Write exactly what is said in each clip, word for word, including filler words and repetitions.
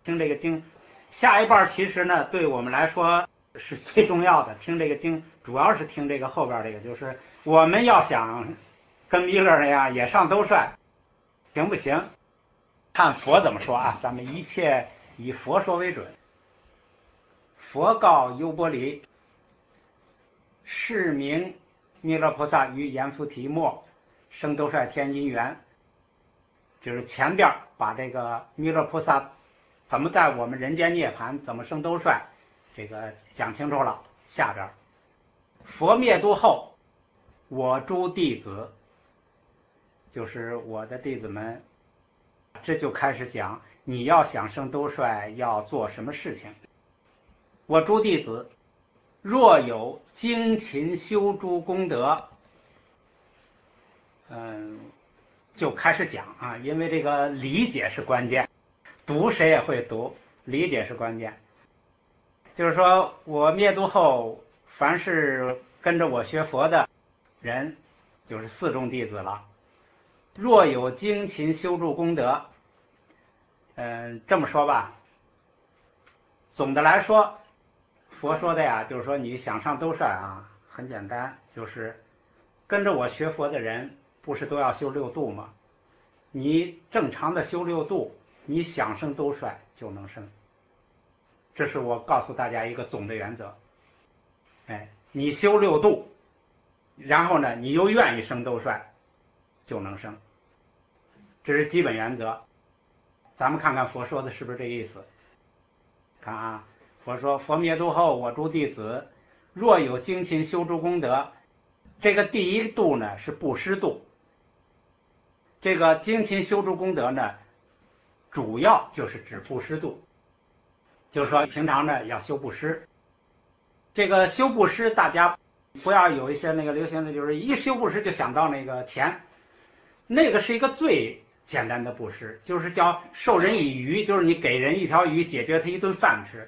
听这个经，下一半其实呢，对我们来说是最重要的。听这个经，主要是听这个后边这个，就是我们要想跟弥勒那样也上兜率，行不行？看佛怎么说啊？咱们一切以佛说为准。佛告优波离：是名弥勒菩萨于阎浮提末生兜率天因缘。就是前边把这个弥勒菩萨怎么在我们人间涅槃，怎么生兜率，这个讲清楚了。下边佛灭度后，我诸弟子，就是我的弟子们，这就开始讲你要想生兜率要做什么事情。我诸弟子若有精勤修诸功德，嗯，就开始讲啊，因为这个理解是关键，读谁也会读，理解是关键。就是说我灭度后，凡是跟着我学佛的人，就是四众弟子了。若有精勤修诸功德，嗯，这么说吧，总的来说，佛说的呀，就是说你想上兜率啊，很简单，就是跟着我学佛的人，不是都要修六度吗？你正常的修六度，你想升兜率就能升。这是我告诉大家一个总的原则。哎，你修六度，然后呢，你又愿意升兜率，就能升。这是基本原则。咱们看看佛说的是不是这意思？看啊，佛说佛灭度后，我诸弟子若有精勤修诸功德，这个第一度呢是布施度。这个精勤修诸功德呢，主要就是指布施度，就是说平常呢要修布施。这个修布施，大家不要有一些那个流行的，就是一修布施就想到那个钱，那个是一个最简单的布施，就是叫授人以渔，就是你给人一条鱼，解决他一顿饭吃。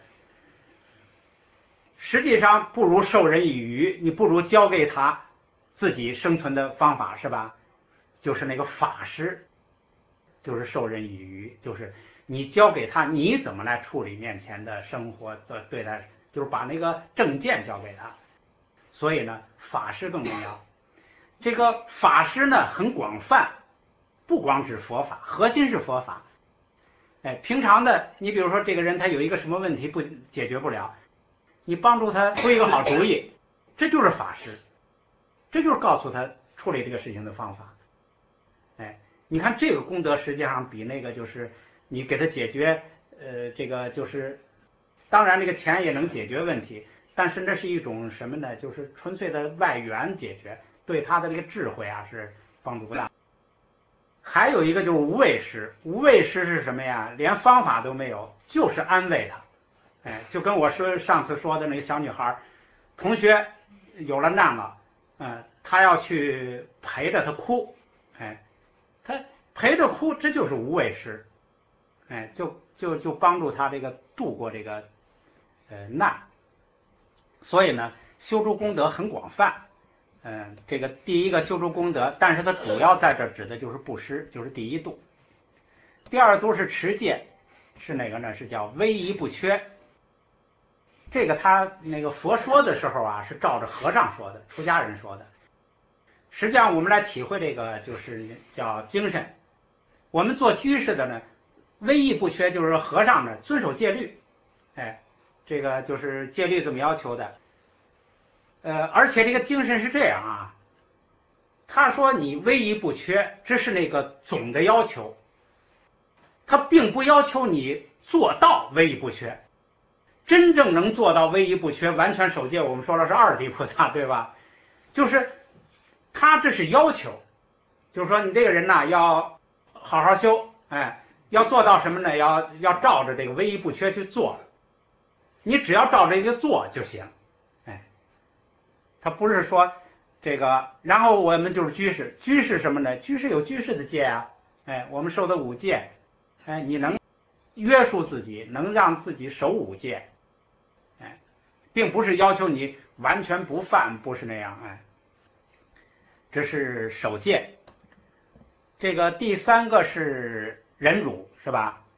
实际上不如授人以渔，你不如教给他自己生存的方法，是吧？就是那个法师，就是授人以渔，就是你教给他你怎么来处理面前的生活，对待，就是把那个正见教给他。所以呢，法师更重要。这个法师呢很广泛，不光指佛法，核心是佛法。哎，平常的，你比如说这个人他有一个什么问题不解决不了，你帮助他出一个好主意，这就是法师，这就是告诉他处理这个事情的方法。哎，你看这个功德实际上比那个就是你给他解决，呃，这个就是，当然这个钱也能解决问题，但是那是一种什么呢？就是纯粹的外援解决，对他的这个智慧啊是帮助不大。还有一个就是无畏施，无畏施是什么呀？连方法都没有，就是安慰他。哎，就跟我说上次说的那个小女孩，同学有了难了，嗯，她要去陪着她哭，哎。他陪着哭，这就是无畏施，哎，就就就帮助他这个度过这个呃难。所以呢，修诸功德很广泛，嗯、呃，这个第一个修诸功德，但是它主要在这指的就是布施，就是第一度。第二度是持戒，是哪个呢？是叫威仪不缺。这个他那个佛说的时候啊，是照着和尚说的，出家人说的。实际上我们来体会这个就是叫精神。我们做居士的呢，威仪不缺，就是说和尚呢遵守戒律，哎，这个就是戒律怎么要求的。呃，而且这个精神是这样啊，他说你威仪不缺，这是那个总的要求，他并不要求你做到威仪不缺。真正能做到威仪不缺，完全守戒，我们说了是二地菩萨，对吧？就是他这是要求，就是说你这个人呐要好好修，哎，要做到什么呢？要要照着这个威仪不缺去做，你只要照着这个做就行，哎，他不是说这个。然后我们就是居士，居士什么呢？居士有居士的戒啊，哎，我们受的五戒，哎，你能约束自己，能让自己守五戒，哎，并不是要求你完全不犯，不是那样，哎。这是守戒。这个第三个是忍辱，是吧？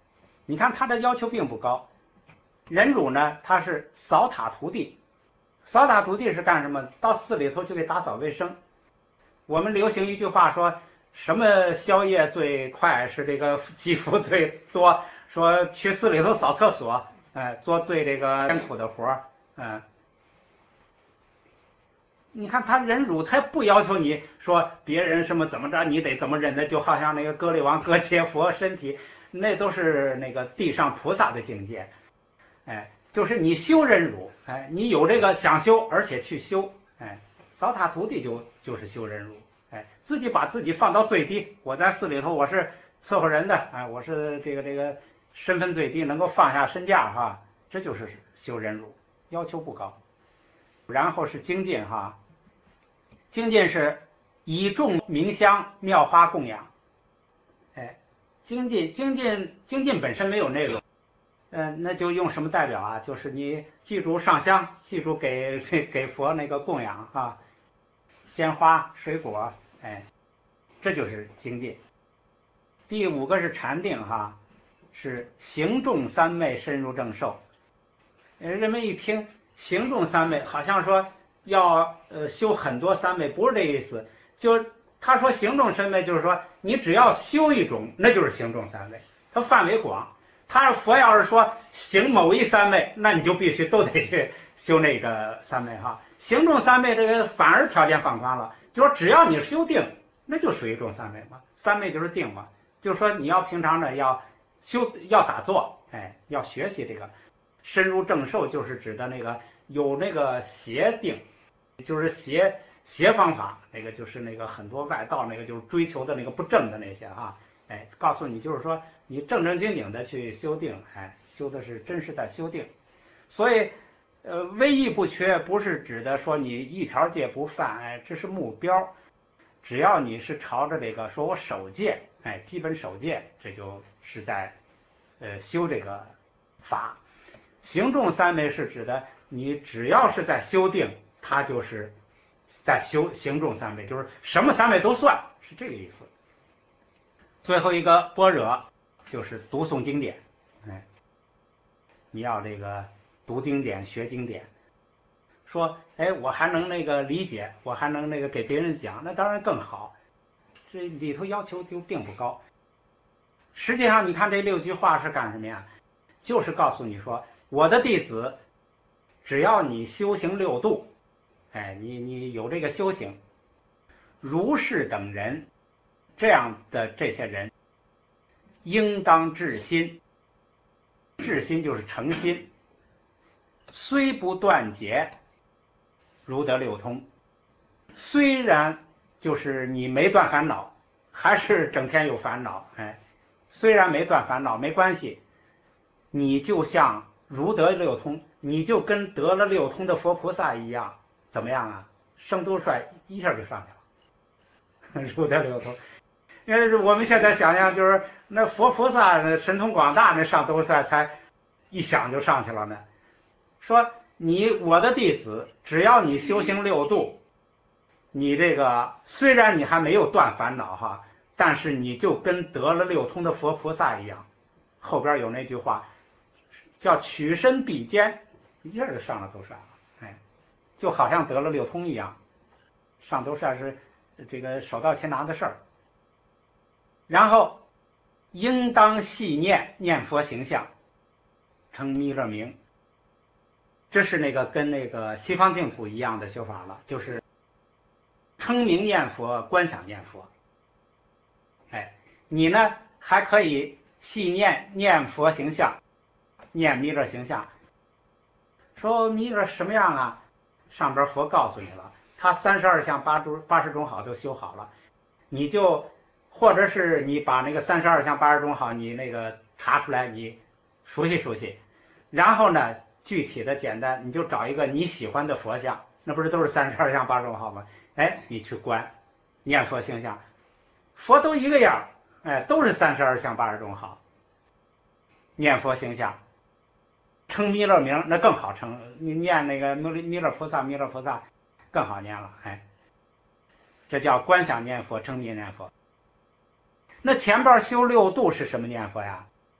你看他的要求并不高。忍辱呢，他是扫塔涂地，扫塔涂地是干什么？到寺里头去给打扫卫生。我们流行一句话说，什么宵夜最快是这个积福最多，说去寺里头扫厕所，哎，做最这个艰苦的活儿，嗯。你看他忍辱，他不要求你说别人什么怎么着，你得怎么忍的，就好像那个割裂王割切佛身体，那都是那个地上菩萨的境界。哎，就是你修忍辱，哎，你有这个想修，而且去修，哎，扫塔涂地就就是修忍辱，哎，自己把自己放到最低。我在寺里头我是伺候人的，哎，我是这个这个身份最低，能够放下身价哈，这就是修忍辱，要求不高。然后是精进哈。精进是以众名香妙花供养，哎，精进精进精进本身没有内容，嗯、呃，那就用什么代表啊？就是你记住上香，记住给给佛那个供养啊，鲜花水果，哎，这就是精进。第五个是禅定哈，是行众三昧深入正受。人们一听行众三昧，好像说要呃修很多三昧，不是这意思。就他说行众三昧，就是说你只要修一种，那就是行众三昧，它范围广。他佛要是说行某一三昧，那你就必须都得去修那个三昧哈。行众三昧这个反而条件放宽了，就说只要你修定，那就属于众三昧嘛。三昧就是定嘛，就是说你要平常呢要修要打坐，哎，要学习这个深入正受，就是指的那个有那个邪定，就是邪邪方法，那个就是那个很多外道那个就是追求的那个不正的那些哈，哎，告诉你就是说你正正经经的去修定，哎，修的是真是在修定。所以呃威仪不缺不是指的说你一条戒不犯，哎，这是目标。只要你是朝着这个说我守戒，哎，基本守戒，这就是在呃修这个法。行众三昧是指的你只要是在修定，它就是在修行众三昧，就是什么三昧都算，是这个意思。最后一个般若就是读诵经典，哎，你要这个读经典学经典，说哎我还能那个理解，我还能那个给别人讲，那当然更好。这里头要求就并不高。实际上你看这六句话是干什么呀？就是告诉你说我的弟子，只要你修行六度，哎，你你有这个修行，如是等人，这样的这些人，应当至心。至心就是诚心，虽不断结，如得六通。虽然就是你没断烦恼，还是整天有烦恼，哎，虽然没断烦恼没关系，你就像如得六通，你就跟得了六通的佛菩萨一样，怎么样啊？圣都帅一下就上去了，如得六通。因为我们现在想象就是那佛菩萨神通广大，那上都帅才一想就上去了呢。说你我的弟子，只要你修行六度，你这个虽然你还没有断烦恼哈，但是你就跟得了六通的佛菩萨一样。后边有那句话叫取身必坚，一下就上了兜率了，哎，就好像得了六通一样。上兜率是这个手到擒拿的事儿。然后应当细念念佛形象，称弥勒名。这是那个跟那个西方净土一样的修法了，就是称名念佛，观想念佛。哎，你呢还可以细念念佛形象，念弥勒形象。说弥勒什么样啊？上边佛告诉你了，他三十二相八诸八十种好都修好了，你就或者是你把那个三十二相八十种好你那个查出来，你熟悉熟悉，然后呢具体的简单，你就找一个你喜欢的佛像，那不是都是三十二相八十种好吗？哎，你去观念佛形象，佛都一个样，哎，都是三十二相八十种好。念佛形象，称弥勒名那更好称，你念那个弥勒菩萨弥勒菩萨更好念了，哎，这叫观想念佛，称名念佛。那前边修六度是什么念佛呀？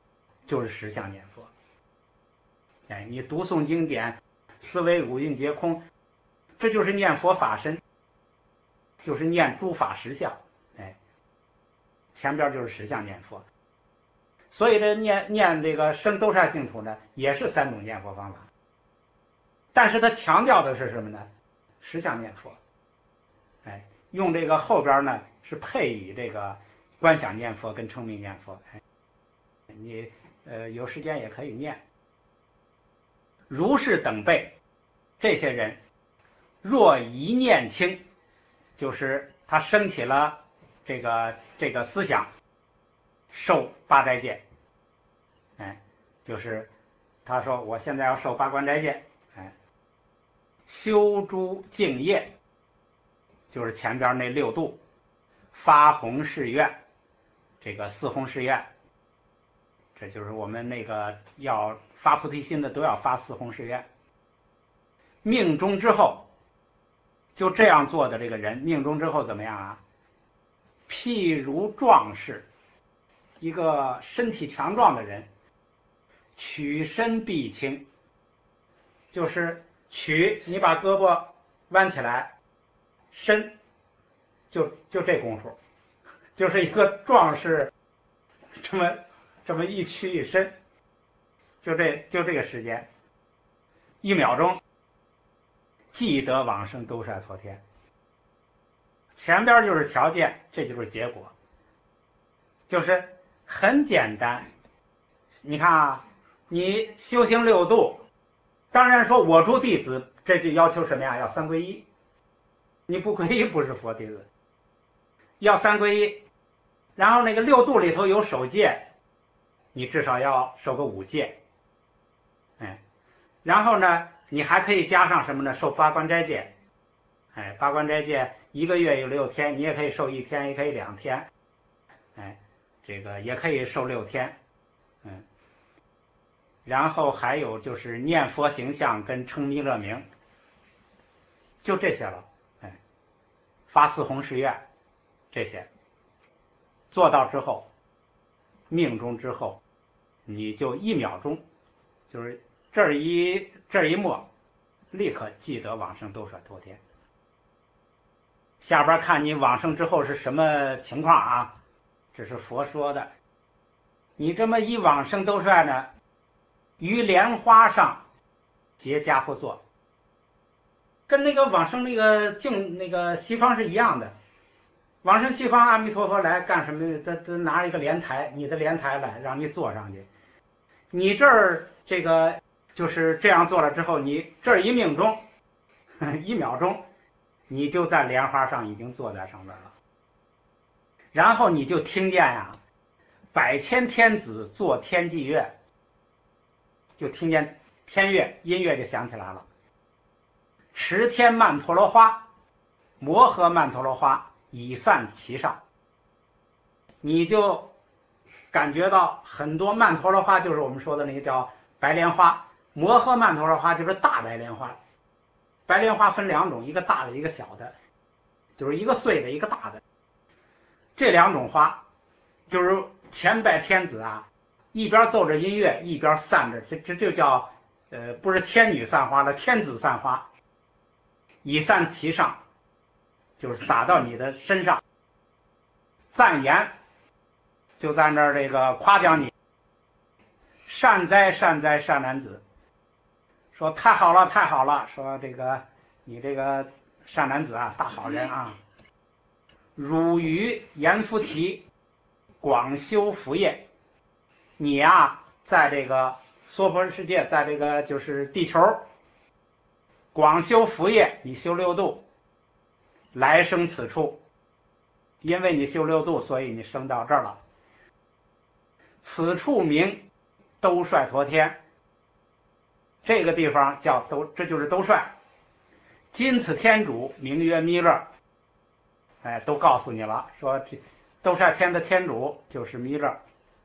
就是实相念佛。哎，你读诵经典，思维五蕴皆空，这就是念佛法身，就是念诸法实相。哎，前边就是实相念佛。所以这念念这个生兜率净土呢，也是三种念佛方法，但是他强调的是什么呢？实相念佛。哎，用这个后边呢是配以这个观想念佛跟称名念佛。哎，你呃有时间也可以念。如是等辈，这些人若一念轻，就是他升起了这个这个思想，受八斋戒。哎，就是他说我现在要受八关斋戒。哎，修诸净业，就是前边那六度，发弘誓愿，这个四弘誓愿，这就是我们那个要发菩提心的都要发四弘誓愿。命中之后，就这样做的这个人，命中之后怎么样啊？譬如壮士，一个身体强壮的人，曲身必轻，就是曲，你把胳膊弯起来，伸，就就这功夫，就是一个壮士，这么这么一屈一伸，就这就这个时间，一秒钟，即得往生兜率陀天。前边就是条件，这就是结果，就是很简单。你看啊，你修行六度，当然说我诸弟子，这就要求什么呀？要三皈依。你不皈依不是佛弟子，要三皈依。然后那个六度里头有守戒，你至少要守个五戒。哎，然后呢，你还可以加上什么呢？受八关斋戒。哎，八关斋戒一个月有六天，你也可以受一天，也可以两天。哎，这个也可以受六天。嗯，然后还有就是念佛形象跟称弥勒名，就这些了。哎，发四弘誓愿，这些做到之后，命中之后，你就一秒钟，就是这儿一这儿一默，立刻即得往生兜率陀天。下边看你往生之后是什么情况啊？这是佛说的。你这么一往生兜率呢，于莲花上结跏趺坐，跟那个往生那个净那个西方是一样的。往生西方，阿弥陀佛来干什么？他他拿一个莲台，你的莲台来，让你坐上去。你这儿这个就是这样做了之后，你这儿一命中，一秒钟，你就在莲花上已经坐在上面了。然后你就听见呀、啊，百千天子作天际乐，就听见天乐音乐就响起来了。持天曼陀罗花，摩诃曼陀罗花已散其上，你就感觉到很多曼陀罗花，就是我们说的那个叫白莲花，摩诃曼陀罗花就是大白莲花。白莲花分两种，一个大的一个小的，就是一个碎的一个大的。这两种花就是前拜天子啊，一边奏着音乐一边散着，这这就叫呃不是天女散花了，天子散花，已散其上，就是洒到你的身上。赞言就在那儿这个夸奖你，善哉善哉善男子，说太好了太好了，说这个你这个善男子啊，大好人啊，汝于阎浮提广修福业，你啊在这个娑婆世界，在这个就是地球广修福业，你修六度，来生此处，因为你修六度，所以你升到这儿了。此处名兜率陀天，这个地方叫兜，这就是兜率。今此天主名曰弥勒，哎，都告诉你了，说兜率天的天主就是弥勒。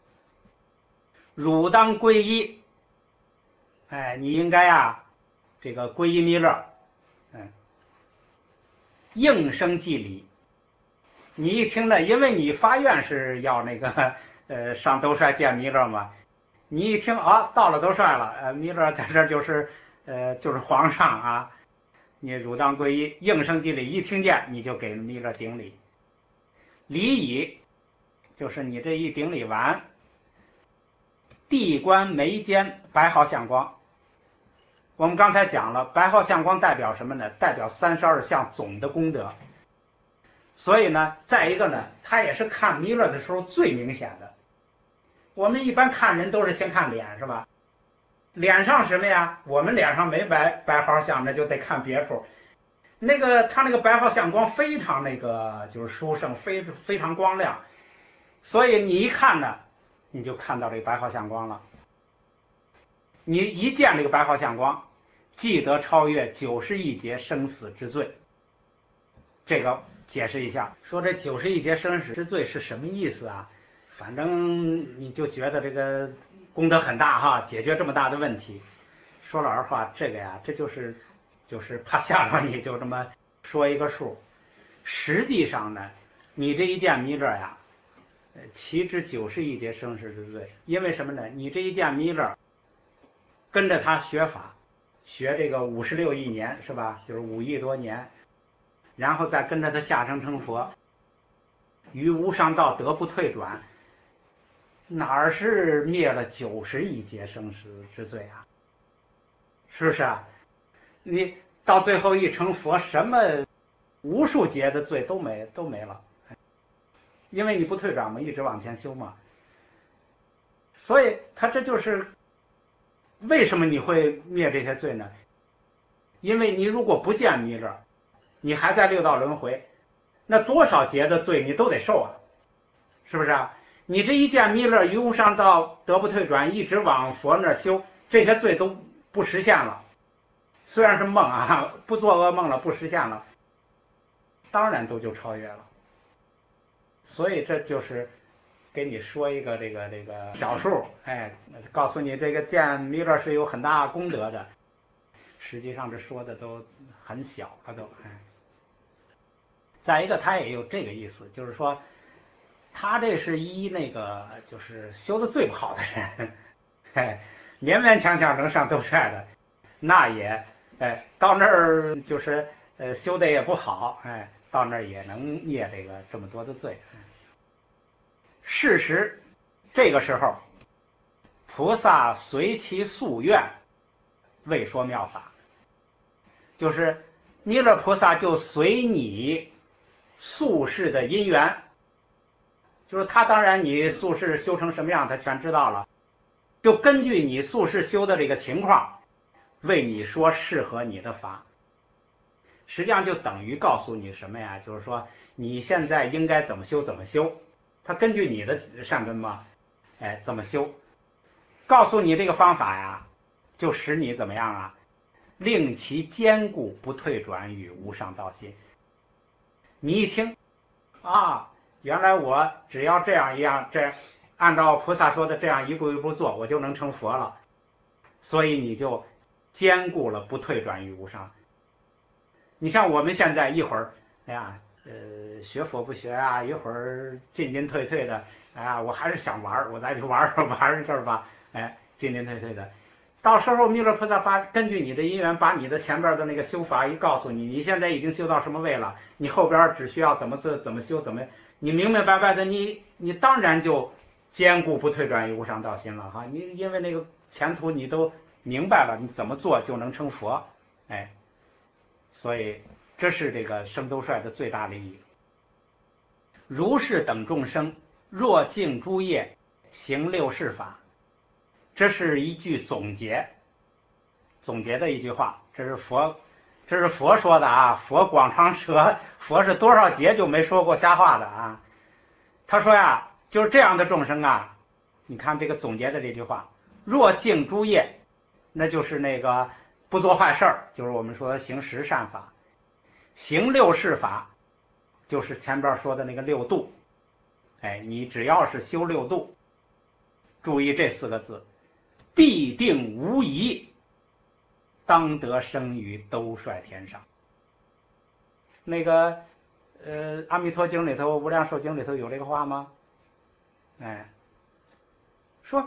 汝当皈依，哎，你应该啊，这个皈依弥勒，嗯，应声祭礼。你一听呢，因为你发愿是要那个呃上兜率见弥勒嘛， 你一听啊，到了兜率了，呃，弥勒在这儿就是呃就是皇上啊，你汝当皈依，应声即礼，一听见你就给弥勒顶礼。礼已，就是你这一顶礼完，地观眉间白毫相光。我们刚才讲了，白毫相光代表什么呢？代表三十二相总的功德。所以呢，再一个呢，它也是看弥勒的时候最明显的。我们一般看人都是先看脸，是吧？脸上什么呀？我们脸上没白白毫相，那就得看别处。那个他那个白毫相光非常那个就是殊胜，非非常光亮，所以你一看呢，你就看到这个白毫相光了。你一见这个白毫相光，即得超越九十亿劫生死之罪。这个解释一下，说这九十亿劫生死之罪是什么意思啊？反正你就觉得这个功德很大哈，解决这么大的问题。说老实话，这个呀，这就是就是怕吓着你，就这么说一个数。实际上呢，你这一见弥勒呀，呃，岂止九十亿劫生死之罪？因为什么呢？你这一见弥勒，跟着他学法，学这个五十六亿年是吧？就是五亿多年，然后再跟着他下生成佛，于无上道得不退转。哪儿是灭了九十亿劫生死之罪啊？是不是啊？你到最后一成佛，什么无数劫的罪都没都没了，因为你不退转嘛，一直往前修嘛。所以他这就是为什么你会灭这些罪呢？因为你如果不见弥勒，你还在六道轮回，那多少劫的罪你都得受啊，是不是啊？你这一见弥勒，于无上道得不退转，一直往佛那儿修，这些罪都不实现了。虽然是梦啊，不做噩梦了，不实现了，当然都就超越了。所以这就是给你说一个这个这个小数，哎，告诉你这个见弥勒是有很大功德的。实际上这说的都很小了都，哎。再一个，他也有这个意思，就是说。他这是一那个就是修的最不好的人，哎，勉勉强强能上兜率的，那也哎到那儿就是呃修的也不好，哎，到那儿也能灭这个这么多的罪。事实这个时候，菩萨随其夙愿，未说妙法，就是弥勒菩萨就随你宿世的因缘。就是他当然你宿世修成什么样他全知道了，就根据你宿世修的这个情况为你说适合你的法，实际上就等于告诉你什么呀？就是说你现在应该怎么修怎么修，他根据你的善根嘛，哎，怎么修，告诉你这个方法呀，就使你怎么样啊？令其坚固不退转于无上道心。你一听啊，原来我只要这样一样，这按照菩萨说的这样一步一步做，我就能成佛了。所以你就坚固了不退转于无上。你像我们现在一会儿，哎呀，呃，学佛不学啊，一会儿进进退退的，哎呀，我还是想玩，我再去玩玩这儿吧，哎，进进退退的。到时候弥勒菩萨把根据你的因缘，把你的前边的那个修法一告诉你，你现在已经修到什么位了，你后边只需要怎么做怎么修怎么，你明明白白的，你你当然就坚固不退转于无上道心了哈。你因为那个前途你都明白了，你怎么做就能成佛，哎，所以这是这个升兜率的最大利益。如是等众生，若敬诸业，行六事法。这是一句总结，总结的一句话，这是佛，这是佛说的啊。佛广长舌，佛是多少劫就没说过瞎话的啊。他说呀，就是这样的众生啊，你看这个总结的这句话，若敬诸业，那就是那个不做坏事儿，就是我们说行十善法，行六事法，就是前边说的那个六度。哎，你只要是修六度，注意这四个字。必定无疑，当得生于兜率天上。那个呃，《阿弥陀经》里头，《无量寿经》里头有这个话吗？哎，说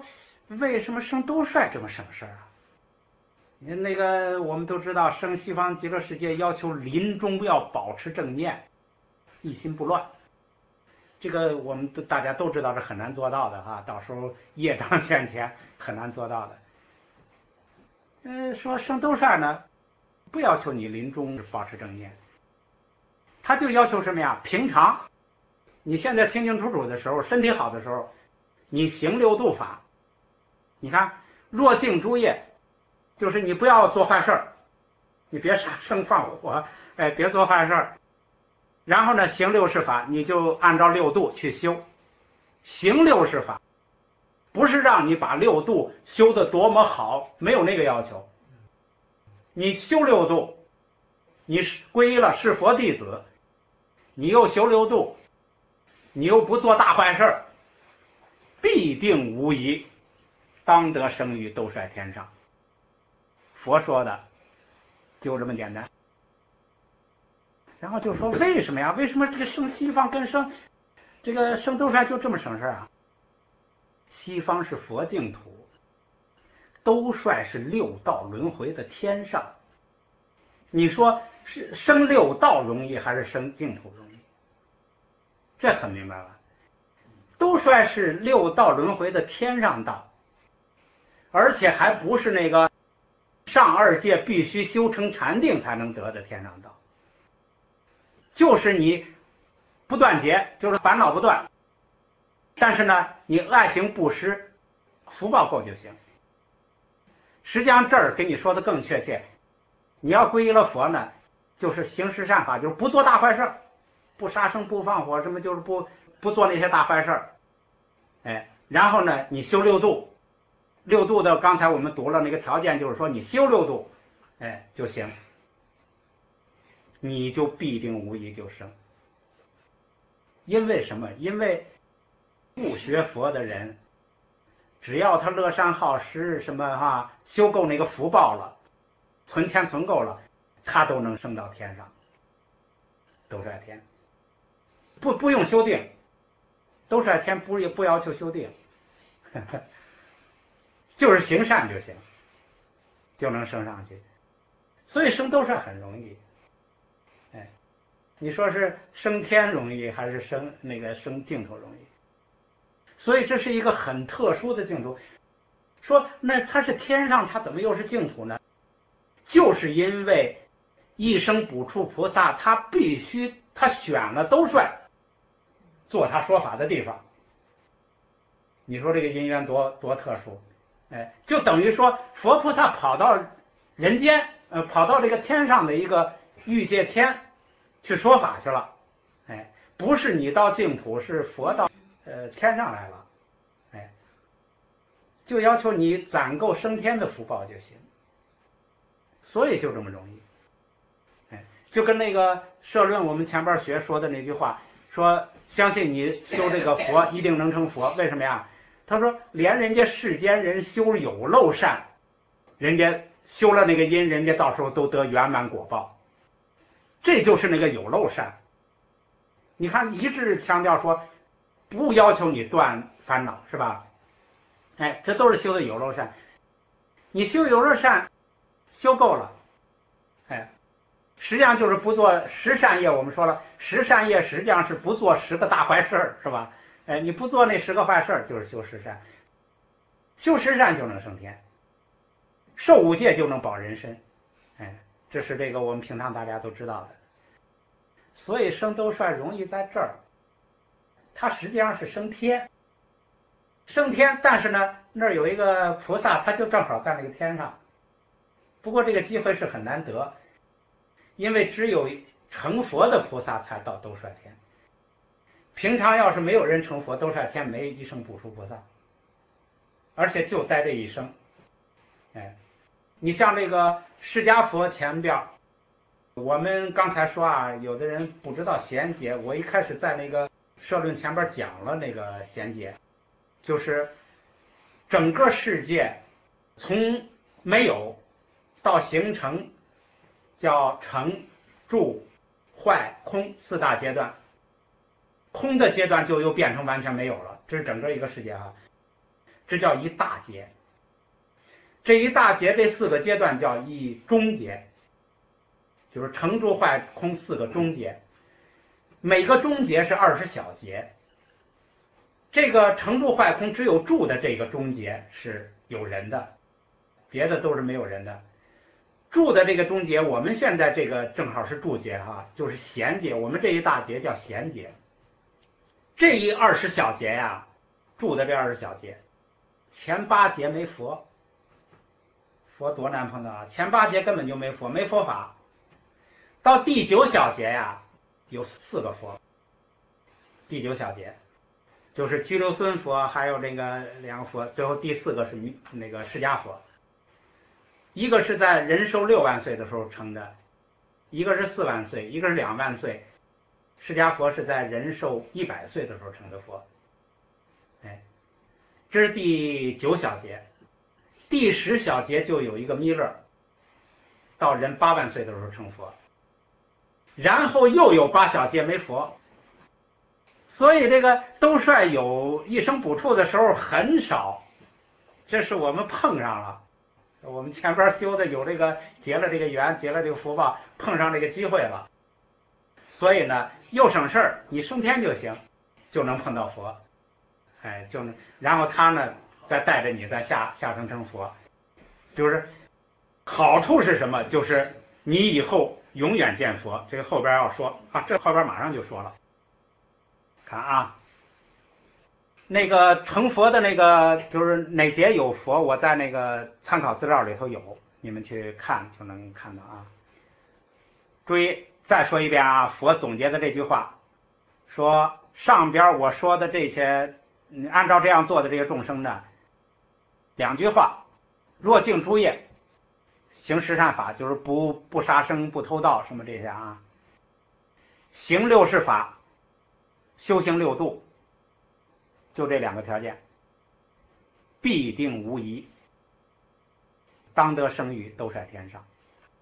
为什么生兜率这么省事啊？你那个我们都知道，生西方极乐世界要求临终要保持正念，一心不乱。这个我们都大家都知道是很难做到的哈，到时候业障现前很难做到的。呃，说生兜率呢，不要求你临终保持正念，他就要求什么呀？平常你现在清清楚楚的时候，身体好的时候，你行六度法。你看，若静诸业，就是你不要做坏事儿，你别杀生放火，哎，别做坏事儿。然后呢，行六事法，你就按照六度去修。行六事法，不是让你把六度修得多么好，没有那个要求。你修六度，你是皈依了是佛弟子，你又修六度，你又不做大坏事儿，必定无疑当得生于兜率天上。佛说的就这么简单。然后就说为什么呀？为什么这个生西方跟生这个生兜率就这么省事啊？西方是佛净土，兜率是六道轮回的天上。你说是生六道容易还是生净土容易？这很明白了。兜率是六道轮回的天上道，而且还不是那个上二界必须修成禅定才能得的天上道，就是你不断结，就是烦恼不断，但是呢，你爱行布施，福报够就行。实际上这儿给你说的更确切，你要皈依了佛呢，就是行十善法，就是不做大坏事，不杀生不放火，什么就是不不做那些大坏事，哎，然后呢，你修六度，六度的刚才我们读了那个条件，就是说你修六度，哎就行，你就必定无疑就生。因为什么？因为不学佛的人，只要他乐善好施，什么哈，修够那个福报了，存钱存够了，他都能升到天上，兜率天。不不用修定，兜率天不不要求修定，呵呵，就是行善就行，就能升上去。所以升兜率很容易。哎，你说是升天容易还是升那个升净土容易？所以这是一个很特殊的净土。说那它是天上，它怎么又是净土呢？就是因为一生补处菩萨，他必须他选了兜率做他说法的地方。你说这个因缘多多特殊，哎，就等于说佛菩萨跑到人间，呃，跑到这个天上的一个欲界天去说法去了，哎，不是你到净土，是佛到呃天上来了，哎，就要求你攒够升天的福报就行，所以就这么容易，哎，就跟那个社论我们前边学说的那句话，说相信你修这个佛一定能成佛，为什么呀？他说连人家世间人修有漏善，人家修了那个因，人家到时候都得圆满果报，这就是那个有漏善。你看一直强调说不要求你断烦恼，是吧？哎，这都是修的有漏善。你修有漏善修够了，哎，实际上就是不做十善业。我们说了，十善业实际上是不做十个大坏事，是吧？哎，你不做那十个坏事，就是修十善。修十善就能升天，受五戒就能保人身，哎，这是这个我们平常大家都知道的。所以升兜率容易在这儿，它实际上是升天，升天，但是呢，那儿有一个菩萨，他就正好在那个天上。不过这个机会是很难得，因为只有成佛的菩萨才到兜率天。平常要是没有人成佛，兜率天没一生补处菩萨，而且就待这一生。哎，你像这个释迦佛前边，我们刚才说啊，有的人不知道贤劫，我一开始在那个社论前边讲了那个贤劫，就是整个世界从没有到形成，叫成、住、坏、空四大阶段。空的阶段就又变成完全没有了，这是整个一个世界啊。 这叫一大劫。这一大劫这四个阶段叫一中劫，就是成住坏空四个中劫，每个中劫是二十小劫。这个成住坏空只有住的这个中劫是有人的，别的都是没有人的。住的这个中劫，我们现在这个正好是住劫哈，就是闲劫，我们这一大劫叫闲劫。这一二十小劫呀，住的这二十小劫，前八劫没佛，佛多难碰到啊！前八劫根本就没佛，没佛法。到第九小劫呀，有四个佛。第九小劫就是居留孙佛，还有这个两个佛，最后第四个是那个释迦佛。一个是在人寿六万岁的时候成的，一个是四万岁，一个是两万岁。释迦佛是在人寿一百岁的时候成的佛。哎，这是第九小劫。第十小劫就有一个弥勒，到人八万岁的时候成佛，然后又有八小劫没佛。所以这个兜率有一生补处的时候很少，这是我们碰上了。我们前边修的有这个结了这个缘，结了这个福报，碰上这个机会了，所以呢又省事儿，你升天就行，就能碰到佛，哎，就能，然后他呢再带着你再下下生成佛，就是好处是什么？就是你以后永远见佛。这个后边要说啊，这后边马上就说了，看啊。那个成佛的那个就是哪节有佛，我在那个参考资料里头有，你们去看就能看到啊。注意再说一遍啊，佛总结的这句话说，上边我说的这些按照这样做的这些众生呢，两句话：若敬诸业，行十善法，就是不不杀生不偷盗什么这些啊，行六事法，修行六度，就这两个条件，必定无疑，当得生于兜率天上。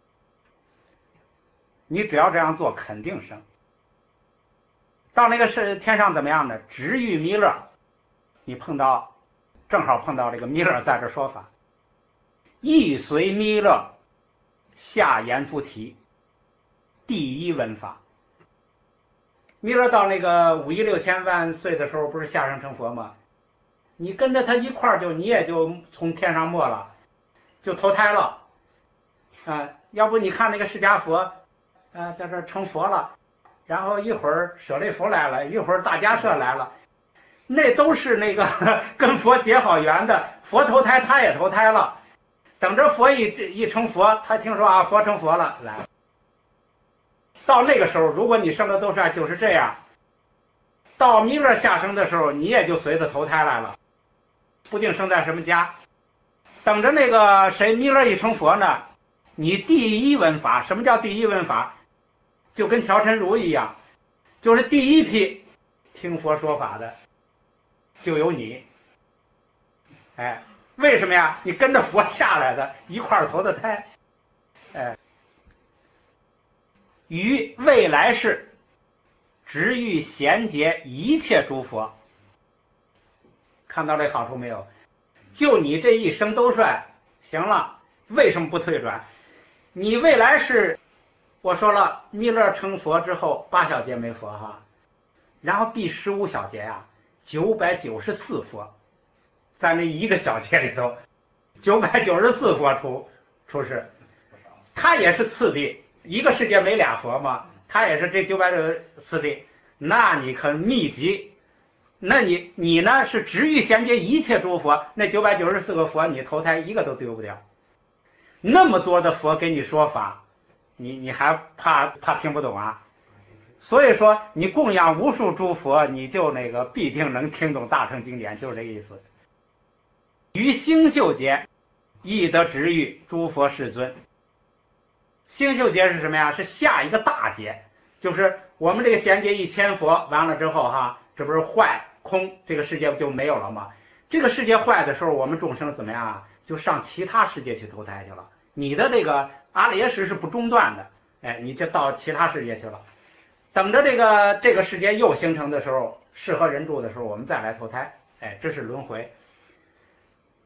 你只要这样做，肯定生。到那个是天上怎么样呢？直遇弥勒，你碰到，正好碰到这个弥勒在这说法，亦随弥勒下阎浮提，第一闻法。弥勒到那个五亿六千万岁的时候，不是下生成佛吗？你跟着他一块儿，就你也就从天上没了，就投胎了，啊，要不你看那个释迦佛，啊，在这成佛了，然后一会儿舍利弗来了，一会儿大迦叶来了，那都是那个跟佛结好缘的，佛投胎他也投胎了，等着佛一一成佛，他听说啊佛成佛了来了。到那个时候，如果你生的兜率就是这样，到弥勒下生的时候，你也就随着投胎来了，不定生在什么家。等着那个谁弥勒一成佛呢，你第一闻法，什么叫第一闻法？就跟乔晨如一样，就是第一批听佛说法的就有你。哎，为什么呀？你跟着佛下来的，一块儿投的胎。哎。于未来世直遇贤劫一切诸佛，看到这好处没有？就你这一生兜率行了，为什么不退转？你未来世，我说了，弥勒成佛之后八小劫没佛哈，然后第十五小劫呀，九百九十四佛，在那一个小劫里头，九百九十四佛出出世，他也是次第。一个世界没俩佛吗？他也是这九百九十四地，那你可密集，那你你呢是直遇衔接一切诸佛，那九百九十四个佛你投胎一个都丢不掉，那么多的佛给你说法，你你还怕怕听不懂啊？所以说你供养无数诸佛，你就那个必定能听懂大乘经典，就是这个意思。于星宿劫亦得直遇诸佛世尊。星宿劫是什么呀？是下一个大劫，就是我们这个衔接一千佛完了之后哈，这不是坏空，这个世界就没有了吗？这个世界坏的时候，我们众生怎么样啊？就上其他世界去投胎去了。你的这个阿赖耶识是不中断的，哎，你就到其他世界去了。等着这个这个世界又形成的时候，适合人住的时候，我们再来投胎，哎，这是轮回。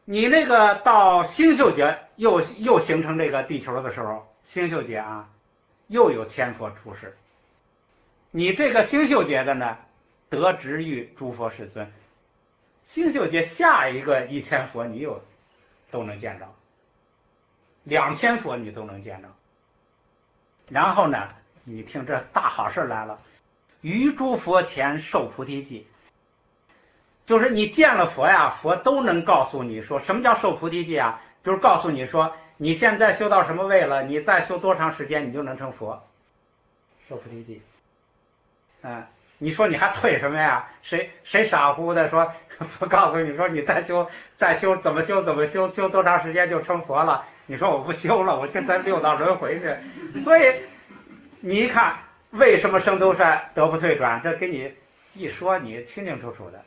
你那个到星宿节又又形成这个地球的时候，星宿节啊，又有千佛出世。你这个星宿节的呢，得值遇诸佛世尊。星宿节下一个一千佛你又都能见着，两千佛你都能见着。然后呢，你听这大好事来了，于诸佛前受菩提记。就是你见了佛呀，佛都能告诉你说什么叫受菩提记啊，就是告诉你说你现在修到什么位了，你再修多长时间你就能成佛。受菩提记。嗯，你说你还退什么呀？谁谁傻乎的说佛告诉你说你再修再修怎么修怎么修，修多长时间就成佛了？你说我不修了，我就在六道轮回去。所以你一看为什么生兜率得不退转，这给你一说你清清楚楚的。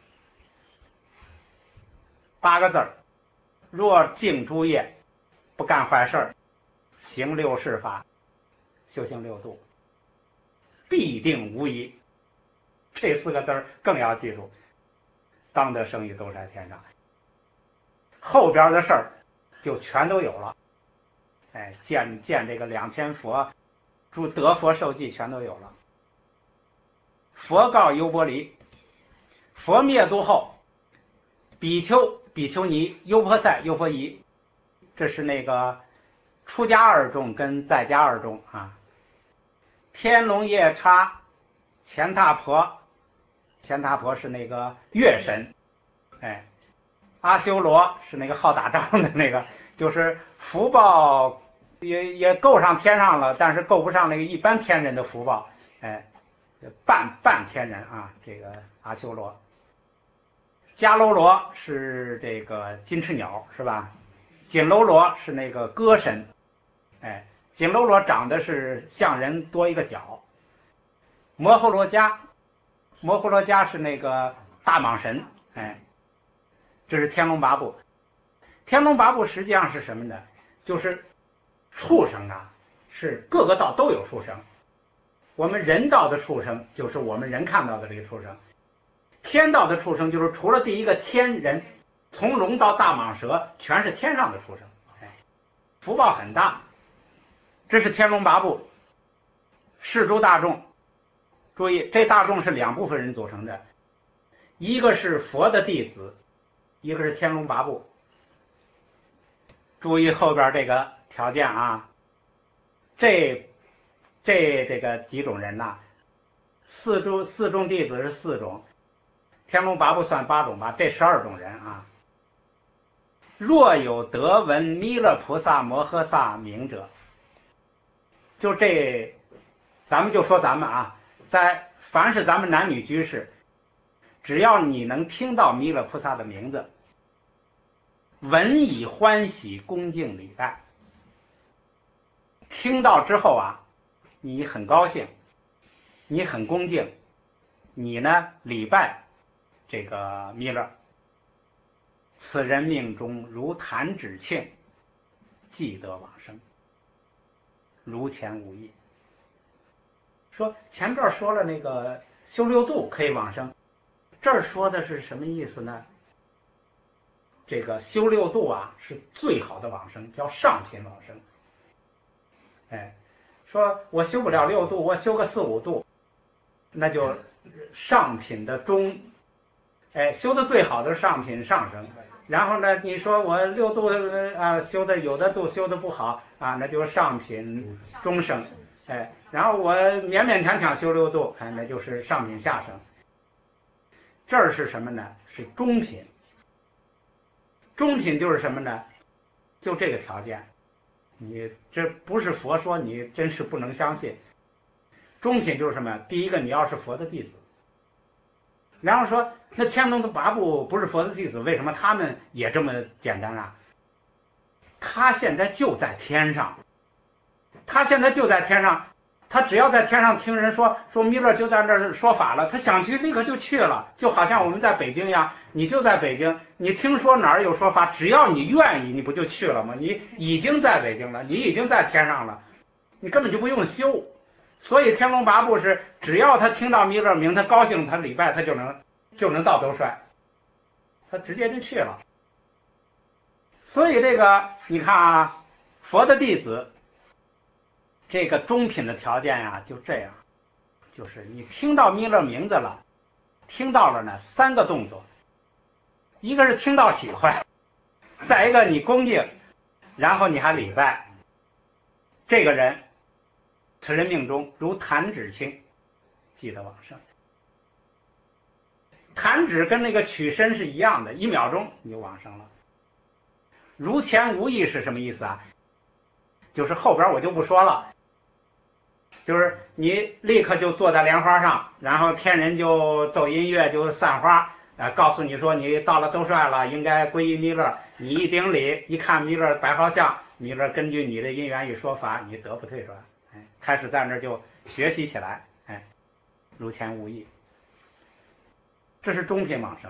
八个字儿：若敬诸业，不干坏事儿，行六事法，修行六度，必定无疑。这四个字儿更要记住，当得生于兜率天上。后边的事儿就全都有了。哎，见见这个两千佛，诸得佛受记全都有了。佛告优波离，佛灭度后，比丘、比丘尼、优婆塞、优婆夷，这是那个出家二众跟在家二众啊。天龙夜叉、乾闼婆，乾闼婆是那个月神，哎，阿修罗是那个好打仗的那个，就是福报也也够上天上了，但是够不上那个一般天人的福报，哎，半半天人啊，这个阿修罗。迦楼罗是这个金翅鸟是吧？紧楼罗是那个歌神，哎，紧楼罗长得是像人多一个角。摩诃罗伽，摩诃罗伽是那个大蟒神，哎，这是天龙八部。天龙八部实际上是什么呢？就是畜生啊，是各个道都有畜生。我们人道的畜生就是我们人看到的这个畜生。天道的畜生就是除了第一个天人，从龙到大蟒蛇全是天上的畜生，哎，福报很大。这是天龙八部。是诸大众，注意这大众是两部分人组成的，一个是佛的弟子，一个是天龙八部。注意后边这个条件啊，这这这个几种人呐、啊，四众四众弟子是四种。天龙八部算八种吧，这十二种人啊。若有得闻弥勒菩萨摩诃萨名者，就这，咱们就说咱们啊，在凡是咱们男女居士，只要你能听到弥勒菩萨的名字，闻以欢喜恭敬礼拜，听到之后啊，你很高兴，你很恭敬，你呢礼拜这个弥勒，此人命中如弹指磬，即得往生，如前无异。说前边说了那个修六度可以往生，这儿说的是什么意思呢？这个修六度啊是最好的往生，叫上品往生。哎，说我修不了六度，我修个四五度，那就上品的中。哎，修的最好的上品上升，然后呢，你说我六度啊修的有的度修的不好啊，那就是上品中升，哎，然后我勉勉强强修六度，哎，那就是上品下升。这儿是什么呢？是中品。中品就是什么呢？就这个条件，你这不是佛说，你真是不能相信。中品就是什么？第一个，你要是佛的弟子。然后说，那天龙的八部不是佛的弟子，为什么他们也这么简单啊？他现在就在天上，他现在就在天上，他只要在天上听人说说弥勒就在那儿说法了，他想去立刻就去了，就好像我们在北京一样，你就在北京，你听说哪儿有说法，只要你愿意，你不就去了吗？你已经在北京了，你已经在天上了，你根本就不用修。所以天龙八部是只要他听到弥勒名，他高兴，他礼拜，他就能就能到兜率，他直接就去了。 所以这个你看啊，佛的弟子这个中品的条件呀、啊，就这样，就是你听到弥勒名字了，听到了呢三个动作，一个是听到喜欢，再一个你恭敬，然后你还礼拜，这个人此人命中如弹指轻，即得往生。弹指跟那个取身是一样的，一秒钟你就往生了。如前无意是什么意思啊？就是后边我就不说了，就是你立刻就坐在莲花上，然后天人就奏音乐就散花，呃，告诉你说你到了兜率了，应该皈依弥勒。你一顶礼，一看弥勒摆好像，弥勒根据你的因缘与说法，你得不退转，哎，开始在那儿就学习起来，哎，如前无意。这是中品往生。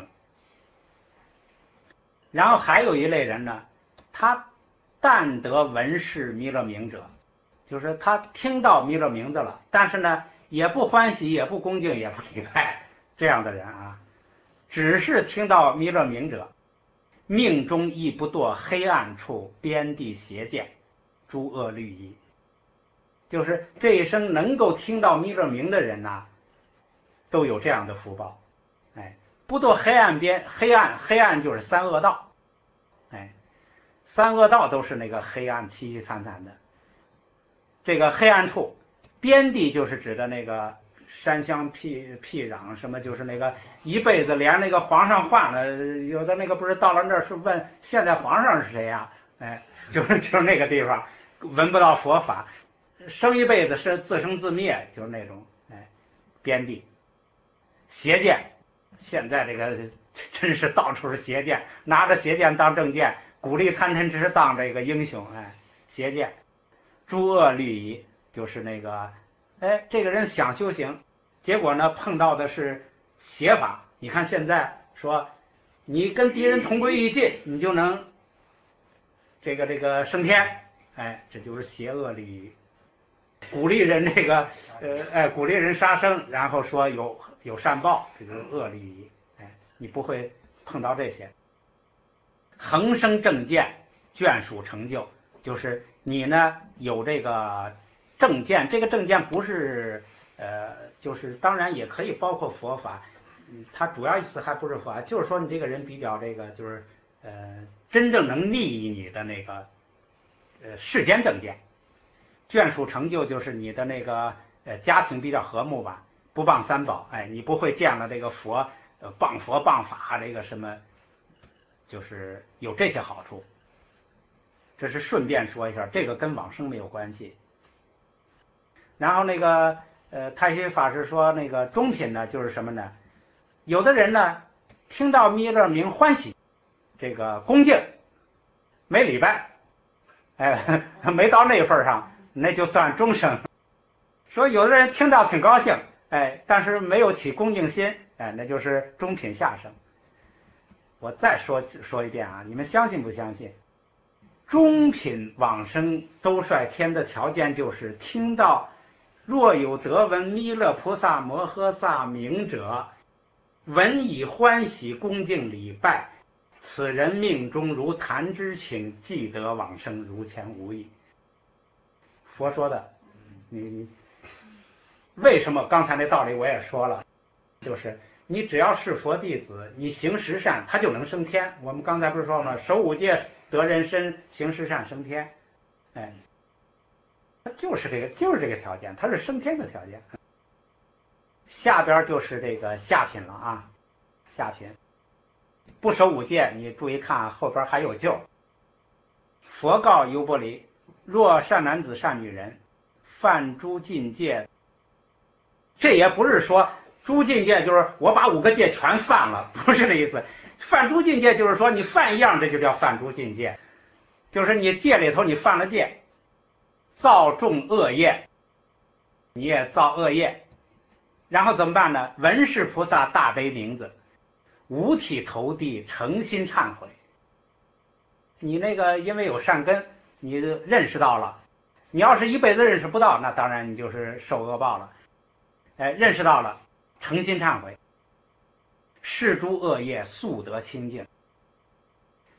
然后还有一类人呢，他但得闻是弥勒名者，就是他听到弥勒名字了，但是呢也不欢喜，也不恭敬，也不礼拜，这样的人啊，只是听到弥勒名者，命中亦不堕黑暗处边地邪见，诸恶律仪。就是这一生能够听到弥勒名的人呐、啊，都有这样的福报。哎，不堕黑暗边，黑暗黑暗就是三恶道，哎，三恶道都是那个黑暗凄凄惨惨的。这个黑暗处，边地就是指的那个山乡僻僻壤，什么就是那个一辈子连那个皇上换了，有的那个不是到了那儿是问现在皇上是谁呀、啊？哎，就是就是那个地方闻不到佛法，生一辈子是自生自灭，就是那种哎边地邪见。现在这个真是到处是邪见，拿着邪见当正见，鼓励贪嗔痴当这个英雄，哎，邪见。诸恶律仪就是那个，哎，这个人想修行，结果呢碰到的是邪法。你看现在说，你跟敌人同归于尽，你就能这个这个升天，哎，这就是邪恶律仪。鼓励人这个，呃，哎，鼓励人杀生，然后说有有善报，这就是恶律仪。哎，你不会碰到这些。恒生正见，眷属成就，就是你呢有这个正见，这个正见不是呃，就是当然也可以包括佛法，嗯，它主要意思还不是佛法，就是说你这个人比较这个就是呃真正能利益你的那个呃世间正见。眷属成就就是你的那个呃家庭比较和睦吧，不谤三宝，哎，你不会见了这个佛呃谤佛谤法这个什么，就是有这些好处。这是顺便说一下，这个跟往生没有关系。然后那个呃太虚法师说那个中品呢就是什么呢？有的人呢听到弥勒名欢喜，这个恭敬，没礼拜，哎，没到那份上。那就算中生。说有的人听到挺高兴，哎，但是没有起恭敬心，哎，那就是中品下生。我再说说一遍啊，你们相信不相信？中品往生兜率天的条件就是听到若有得闻弥勒菩萨摩诃萨名者，闻以欢喜恭敬礼拜，此人命中如弹指顷，即得往生，如前无异。佛说的，你你为什么刚才那道理我也说了，就是你只要是佛弟子，你行十善，他就能升天。我们刚才不是说吗？守五戒得人身，行十善升天，哎，就是这个就是这个条件，它是升天的条件。下边就是这个下品了啊，下品不守五戒，你注意看后边还有救。佛告优波离，若善男子善女人犯诸禁戒，这也不是说诸禁戒就是我把五个戒全犯了，不是那意思。犯诸禁戒就是说你犯一样，这就叫犯诸禁戒，就是你戒里头你犯了戒，造众恶业，你也造恶业，然后怎么办呢？闻是菩萨大悲名字，五体投地，诚心忏悔。你那个因为有善根，你认识到了，你要是一辈子认识不到，那当然你就是受恶报了。哎，认识到了，诚心忏悔，是诸恶业速得清净。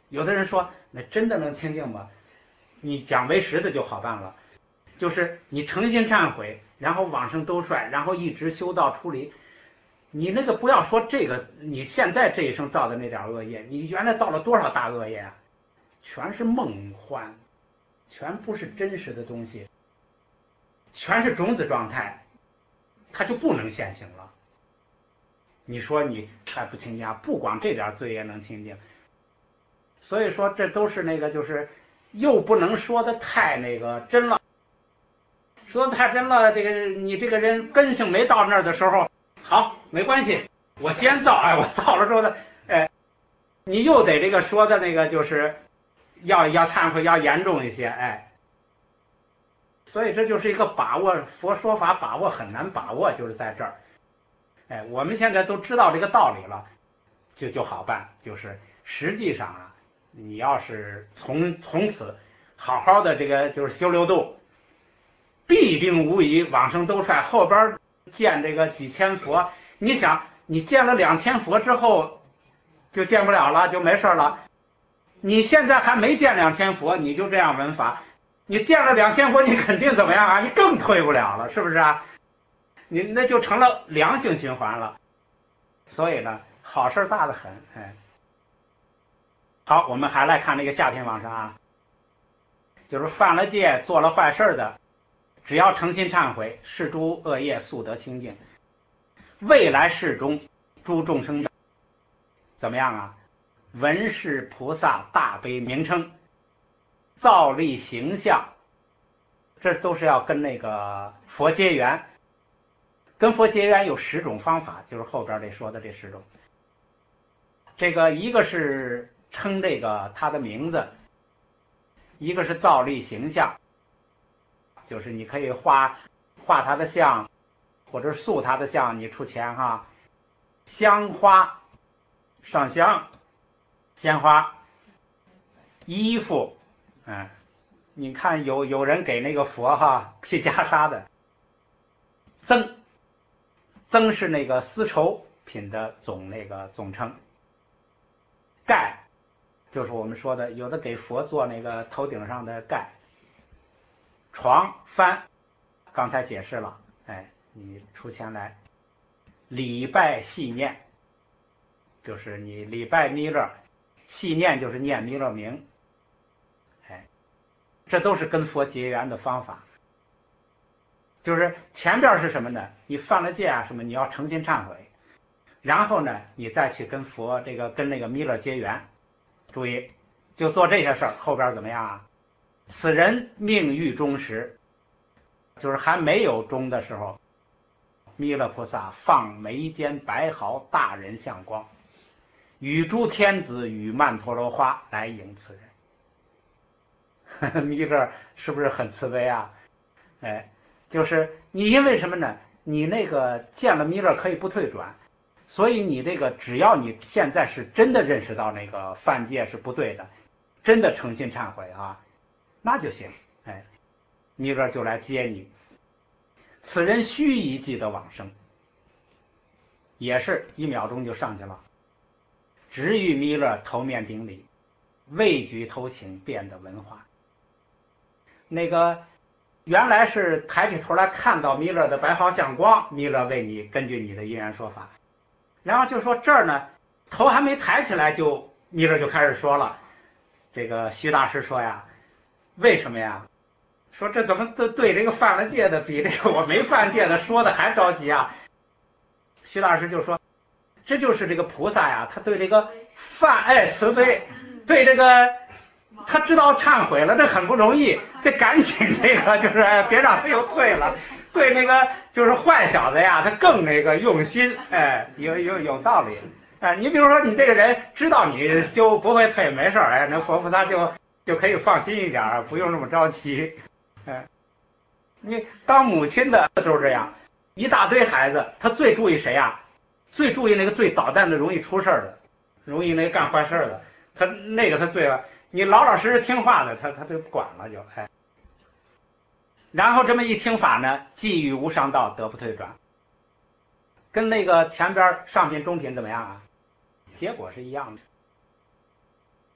有的人说，那真的能清净吗？你讲为实的就好办了，就是你诚心忏悔，然后往生兜率，然后一直修道出离。你那个不要说这个，你现在这一生造的那点恶业，你原来造了多少大恶业啊？全是梦幻，全不是真实的东西，全是种子状态，它就不能现行了。你说你还不清净啊？不光这点罪也能清净。所以说这都是那个，就是又不能说的太那个真了，说的太真了，这个你这个人根性没到那儿的时候，好没关系，我先造，哎，我造了之后呢，哎，你又得这个说的那个就是要要忏悔要严重一些，哎，所以这就是一个把握，佛说法把握很难把握，就是在这儿，哎，我们现在都知道这个道理了，就就好办，就是实际上啊。你要是从从此好好的这个就是修六度，必定无疑往生兜率，后边见这个几千佛。你想，你见了两千佛之后，就见不了了，就没事了。你现在还没见两千佛，你就这样闻法，你见了两千佛，你肯定怎么样啊？你更退不了了，是不是啊？你那就成了良性循环了。所以呢，好事大得很，哎。好，我们还来看那个下篇往生啊，就是犯了戒、做了坏事的，只要诚心忏悔，是诸恶业速得清净。未来世中，诸众生怎么样啊？闻是菩萨大悲名称，造立形象，这都是要跟那个佛结缘。跟佛结缘有十种方法，就是后边这说的这十种。这个一个是称这个他的名字，一个是造立形象，就是你可以画画他的像，或者塑他的像，你出钱哈。香花上香，鲜花，衣服，嗯，你看有有人给那个佛哈披袈裟的，僧，僧是那个丝绸品的总那个总称，盖。就是我们说的，有的给佛做那个头顶上的盖，床幡，刚才解释了，哎，你出钱来，礼拜细念，就是你礼拜弥勒，细念就是念弥勒名，哎，这都是跟佛结缘的方法。就是前边是什么呢？你犯了戒啊什么，你要诚心忏悔，然后呢，你再去跟佛这个跟那个弥勒结缘。注意，就做这些事儿，后边怎么样啊？此人命欲终时，就是还没有终的时候，弥勒菩萨放眉间白毫大人相光，与诸天子与曼陀罗花来迎此人。弥勒是不是很慈悲啊？哎，就是你因为什么呢？你那个见了弥勒可以不退转。所以你这个只要你现在是真的认识到那个犯戒是不对的，真的诚心忏悔啊，那就行，哎，弥勒就来接你。此人须臾即得往生，也是一秒钟就上去了，直与弥勒头面顶礼，未举头请，变得文化。那个原来是抬起头来看到弥勒的白毫相光，弥勒为你根据你的因缘说法。然后就说这儿呢，头还没抬起来就弥勒就开始说了。这个徐大师说呀，为什么呀？说这怎么对对这个犯了戒的比这个我没犯戒的说的还着急啊？徐大师就说，这就是这个菩萨呀，他对这个犯爱慈悲，对这个他知道忏悔了，这很不容易，得赶紧这个就是哎，别让他又退了。对那个就是坏小子呀，他更那个用心，哎，有有有道理，哎，你比如说你这个人知道你修不会退没事儿，哎，那佛菩萨就就可以放心一点，不用那么着急，哎，你当母亲的就是这样，一大堆孩子，他最注意谁呀？最注意那个最捣蛋的、容易出事的、容易那个干坏事的，他那个他最了，你老老实实听话的，他他就不管了就，哎。然后这么一听法呢，既与无上道得不退转，跟那个前边上品中品怎么样啊？结果是一样的。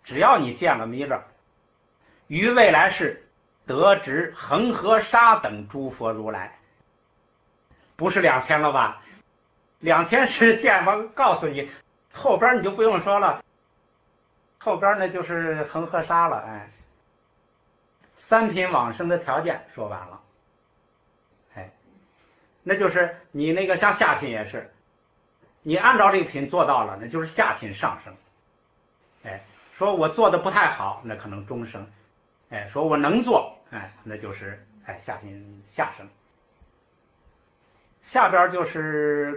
只要你见了弥勒，于未来世得值恒河沙等诸佛如来。不是两千了吧？两千实现，我告诉你，后边你就不用说了，后边那就是恒河沙了。哎，三品往生的条件说完了。哎，那就是你那个像下品也是，你按照这个品做到了，那就是下品上升。哎，说我做的不太好，那可能中升。哎，说我能做，哎，那就是哎下品下升。下边就是，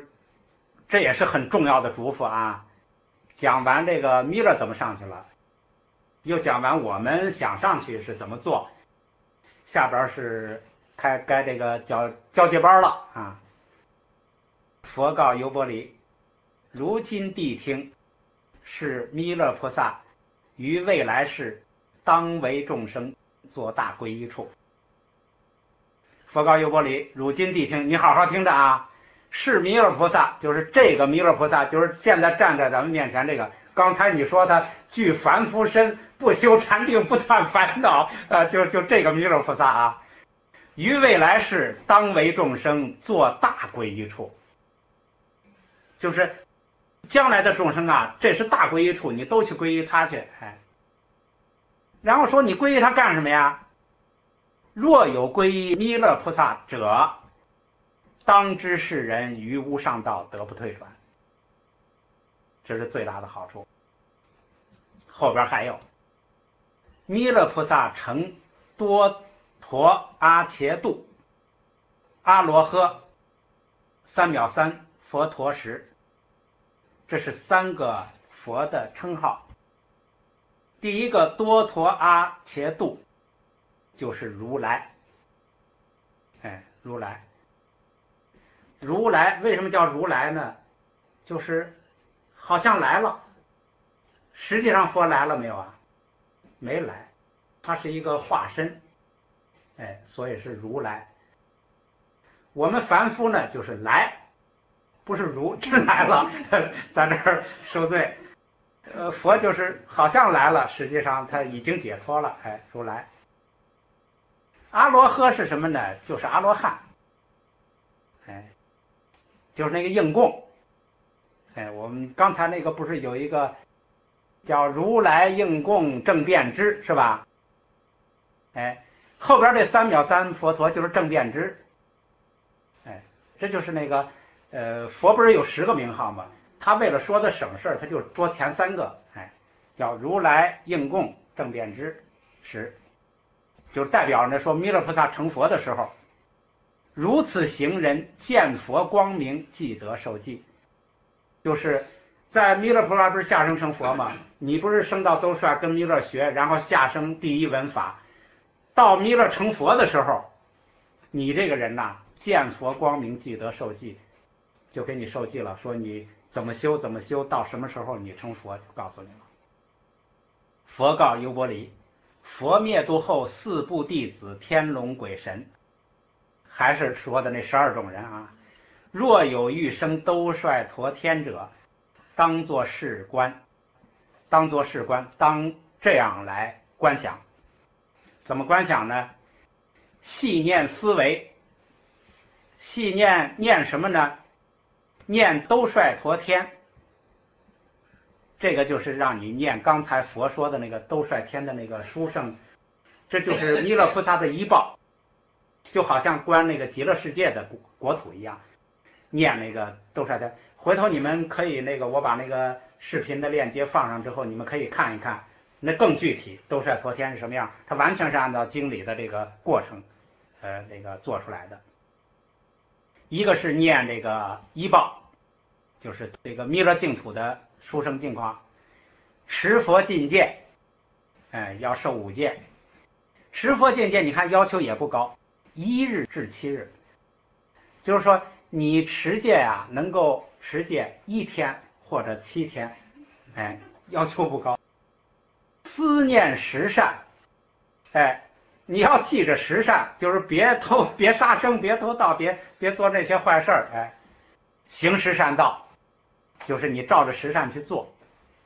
这也是很重要的嘱咐啊。讲完这个弥勒怎么上去了，又讲完我们想上去是怎么做，下边是开该这个交交接班了啊。佛告优波离，如今谛听，是弥勒菩萨于未来世当为众生做大皈依处。佛告优波离，如今谛听，你好好听着啊！是弥勒菩萨，就是这个弥勒菩萨，就是现在站在咱们面前这个。刚才你说他具凡夫身，不修禅定，不断烦恼，呃，就就这个弥勒菩萨啊，于未来世当为众生做大皈依处，就是将来的众生啊，这是大皈依处，你都去皈依他去，哎。然后说你皈依他干什么呀？若有皈依弥勒菩萨者，当知是人于无上道得不退转，这是最大的好处。后边还有，弥勒菩萨成多陀阿伽度、阿罗诃、三藐三佛陀时，这是三个佛的称号。第一个多陀阿伽度就是如来，哎，如来，如来为什么叫如来呢？就是好像来了，实际上佛来了没有啊？没来，他是一个化身，哎，所以是如来。我们凡夫呢，就是来，不是如真来了，在这儿受罪。呃，佛就是好像来了，实际上他已经解脱了，哎，如来。阿罗诃是什么呢？就是阿罗汉，哎，就是那个应供。哎，我们刚才那个不是有一个叫如来应供正遍知是吧？哎，后边这三藐三佛陀就是正遍知。哎，这就是那个呃，佛不是有十个名号吗？他为了说的省事，他就说前三个，哎，叫如来应供正遍知时，就代表着说弥勒菩萨成佛的时候，如此行人见佛光明，即得受记。就是在弥勒菩萨不是下生成佛吗？你不是升到兜率跟弥勒学，然后下生第一闻法，到弥勒成佛的时候，你这个人呐，见佛光明，即得受记，就给你受记了，说你怎么修怎么修，到什么时候你成佛，就告诉你了。佛告优波离，佛灭度后，四部弟子天龙鬼神，还是说的那十二种人啊。若有欲生兜率陀天者，当作事观，当作事观，当这样来观想。怎么观想呢？细念思维，细念念什么呢？念兜率陀天。这个就是让你念刚才佛说的那个兜率天的那个殊胜，这就是弥勒菩萨的依报，就好像观那个极乐世界的国土一样。念那个兜率天，回头你们可以那个我把那个视频的链接放上之后，你们可以看一看，那更具体兜率陀天是什么样，它完全是按照经理的这个过程呃那个做出来的。一个是念这个依报，就是这个弥勒净土的殊胜境况，持佛禁戒，哎，要受五戒。持佛禁戒你看要求也不高，一日至七日，就是说你持戒呀、啊，能够持戒一天或者七天，哎，要求不高。思念十善，哎，你要记着十善，就是别偷、别杀生、别偷盗、别别做那些坏事儿，哎，行十善道，就是你照着十善去做。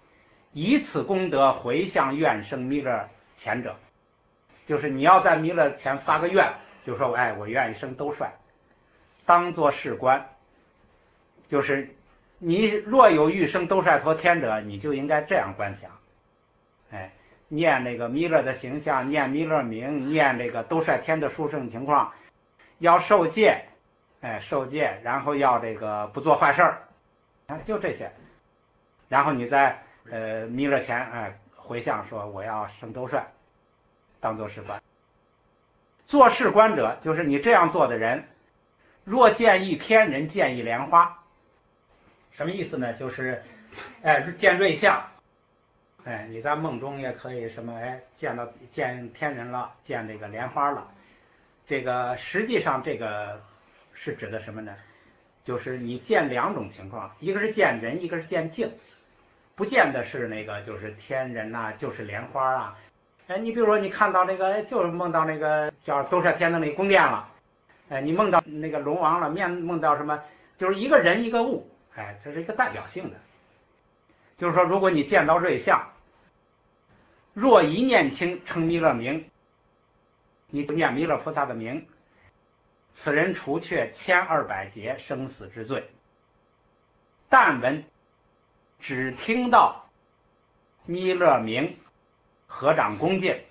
以此功德回向愿生弥勒前者，就是你要在弥勒前发个愿，就说哎，我愿意升兜率，当作是观。就是你若有欲生兜率陀天者，你就应该这样观想，哎，念那个弥勒的形象，念弥勒名，念这个兜率天的殊胜情况，要受戒，哎，受戒，然后要这个不做坏事儿，就这些。然后你在呃弥勒前哎回向说我要升兜率，当作是观。做是观者，就是你这样做的人，若见一天人，见一莲花。什么意思呢？就是哎见瑞相，哎你在梦中也可以什么哎见到见天人了，见这个莲花了。这个实际上这个是指的什么呢？就是你见两种情况，一个是见人，一个是见境。不见的是那个就是天人呐、啊，就是莲花啊。哎，你比如说你看到那个，就是梦到那个叫兜率天的那宫殿了，哎，你梦到那个龙王了，面梦到什么，就是一个人一个物，哎，这是一个代表性的。就是说，如果你见到瑞相，若一念轻称弥勒名，你念弥勒菩萨的名，此人除却千二百劫生死之罪。但闻只听到弥勒名，合掌恭敬，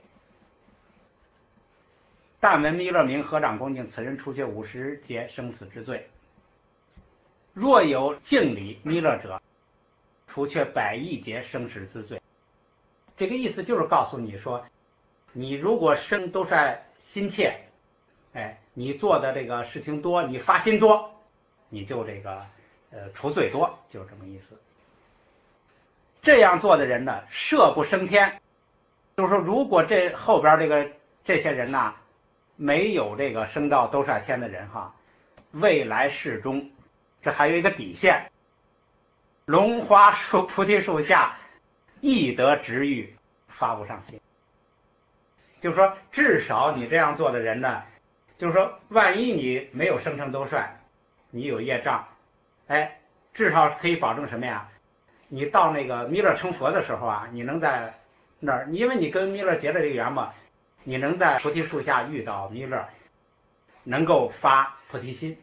但闻弥勒名，合掌恭敬，此人除却五十劫生死之罪。若有敬礼弥勒者，除却百亿劫生死之罪。这个意思就是告诉你说，你如果生兜率心切，哎，你做的这个事情多，你发心多，你就这个呃除罪多，就是这么意思。这样做的人呢，设不升天，就是说，如果这后边这个这些人呐，没有这个升到兜率天的人哈，未来世中，这还有一个底线，龙华树菩提树下，亦得值遇，发不上心。就是说，至少你这样做的人呢，就是说，万一你没有升成兜率，你有业障，哎，至少可以保证什么呀？你到那个弥勒成佛的时候啊，你能在那儿，因为你跟弥勒结了这个缘嘛，你能在菩提树下遇到弥勒，能够发菩提心。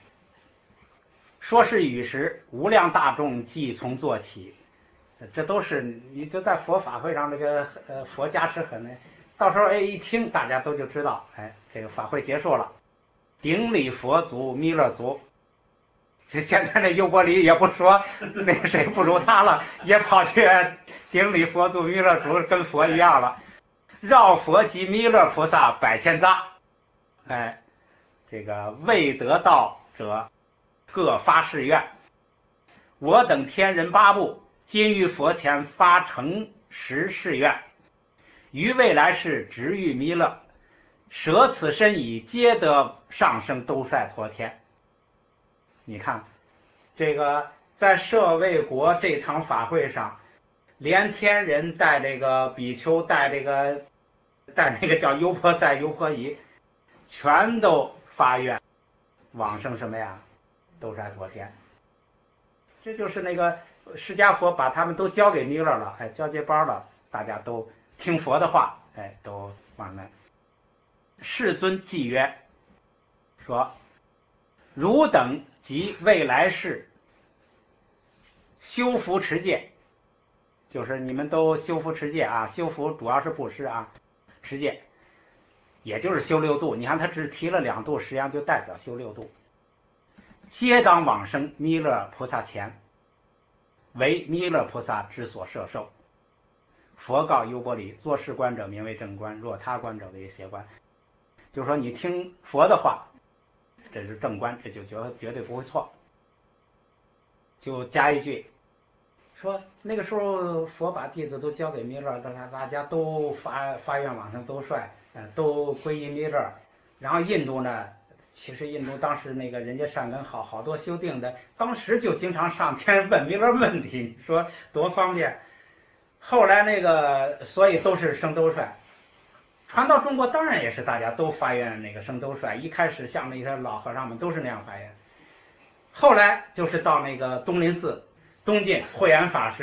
说是语时，无量大众即从做起，这都是你就在佛法会上这个呃佛加持很呢，到时候哎一听大家都就知道，哎这个法会结束了，顶礼佛足弥勒足。就现在那优波离也不说那个谁不如他了，也跑去顶礼佛足弥勒足，跟佛一样了，绕佛及弥勒菩萨百千匝。哎，这个未得道者各发誓愿，我等天人八部今于佛前发诚实誓愿，于未来世值遇弥勒，舍此身已，皆得上升兜率陀天。你看，这个在舍卫国这场法会上，连天人带这个比丘，带这个带那个叫优婆塞、优婆夷，全都发愿往生什么呀？兜率陀天。这就是那个释迦佛把他们都交给弥勒了，哎，交接班了，大家都听佛的话，哎，都往那。世尊记曰：说汝等及未来世修福持戒，就是你们都修福持戒啊，修福主要是布施啊，持戒，也就是修六度。你看他只提了两度，实际上就代表修六度。皆当往生弥勒菩萨前，为弥勒菩萨之所摄受。佛告优波离：作是观者名为正观，若他观者为邪观。就是说你听佛的话，这是正观，这就绝绝对不会错。就加一句说，那个时候佛把弟子都交给弥勒，大家大家都发发愿往生兜率，呃，都皈依弥勒。然后印度呢，其实印度当时那个人家善根好，好多修定的，当时就经常上天问弥勒问题，你说多方便。后来那个，所以都是升兜率。传到中国当然也是大家都发愿那个升兜率，一开始像那些老和尚们都是那样发愿，后来就是到那个东林寺东晋慧远法师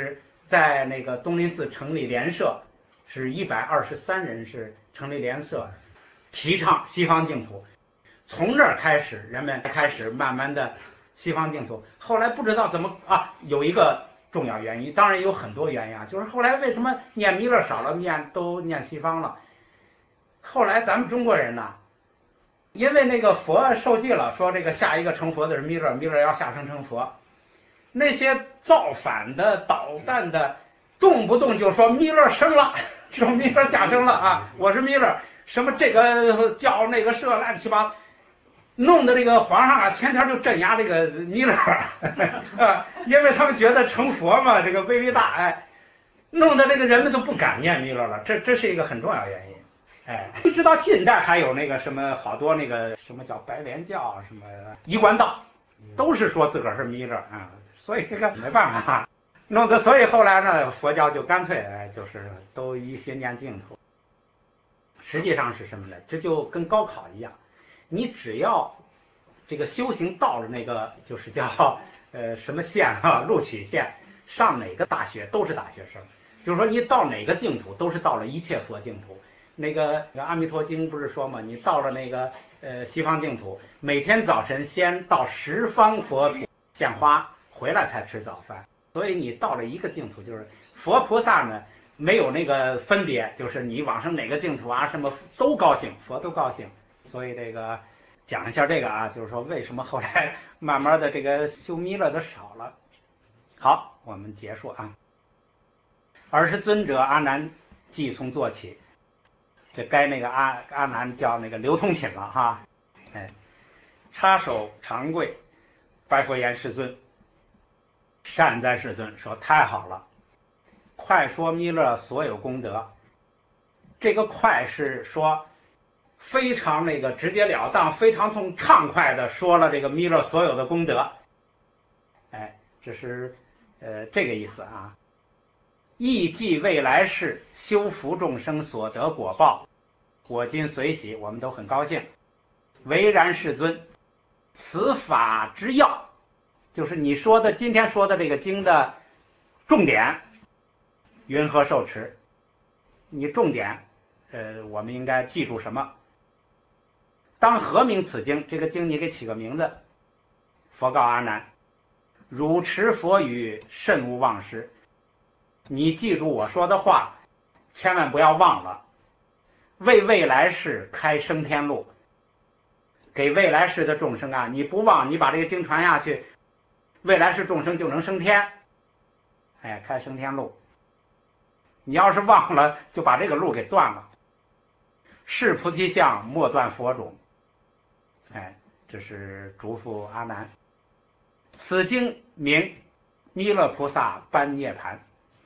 在那个东林寺成立联社，是一百二十三人是成立联社，提倡西方净土。从这儿开始，人们开始慢慢的西方净土。后来不知道怎么啊，有一个重要原因，当然有很多原因啊，就是后来为什么念弥勒少了，念都念西方了。后来咱们中国人呢，因为那个佛受记了，说这个下一个成佛的是弥勒，弥勒要下生成佛。那些造反的、捣蛋的，动不动就说弥勒生了，说弥勒下生了啊，我是弥勒，什么这个教那个社乱七八糟。弄得这个皇上啊，天天就镇压这个弥勒啊，因为他们觉得成佛嘛，这个威力大，哎，弄得这个人们都不敢念弥勒了，这这是一个很重要原因，哎，一直到近代还有那个什么好多那个什么叫白莲教，什么衣冠道，都是说自个儿是弥勒啊，所以这个没办法，弄得所以后来呢，佛教就干脆哎，就是都一心念净土。实际上是什么呢？这就跟高考一样。你只要这个修行到了那个就是叫呃什么线啊，录取线，上哪个大学都是大学生，就是说你到哪个净土都是到了一切佛净土。那个《阿弥陀经》不是说嘛，你到了那个呃西方净土，每天早晨先到十方佛土献花，回来才吃早饭。所以你到了一个净土，就是佛菩萨呢没有那个分别，就是你往生哪个净土啊，什么都高兴，佛都高兴。所以这个讲一下这个啊，就是说为什么后来慢慢的这个修弥勒的少了。好，我们结束啊。尔时尊者阿难即从坐起，这该那个阿阿难叫那个流通品了哈，哎，插手长跪，拜佛言：世尊，善哉世尊，说太好了，快说弥勒所有功德。这个快是说非常那个直截了当，非常从畅快的说了这个弥勒所有的功德，哎，这是呃这个意思啊。亦即未来世修福众生所得果报，我今随喜，我们都很高兴。唯然世尊，此法之要，就是你说的今天说的这个经的重点，云何受持？你重点，呃，我们应该记住什么？当何名此经？这个经你给起个名字。佛告阿难：汝持佛语，慎勿忘失。你记住我说的话，千万不要忘了。为未来世开升天路，给未来世的众生啊，你不忘，你把这个经传下去，未来世众生就能升天。哎，开升天路。你要是忘了，就把这个路给断了。是菩提相，莫断佛种。哎，这是嘱咐阿难。此经名弥勒菩萨般涅盘，